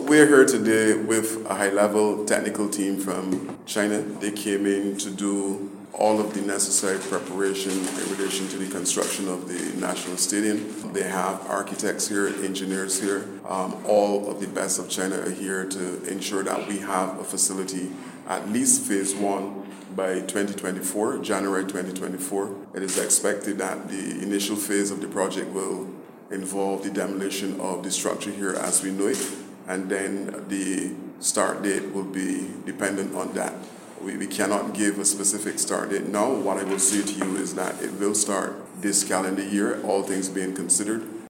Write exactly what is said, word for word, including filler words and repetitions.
we're here today with a high-level technical team from China. They came in to do all of the necessary preparation in relation to the construction of the National Stadium. They have architects here, engineers here. Um, all of the best of China are here to ensure that we have a facility, at least phase one, by twenty twenty-four, January twenty twenty-four. It is expected that the initial phase of the project will involve the demolition of the structure here as we know it, and then the start date will be dependent on that. We, we cannot give a specific start date now. What I will say to you is that it will start this calendar year, all things being considered.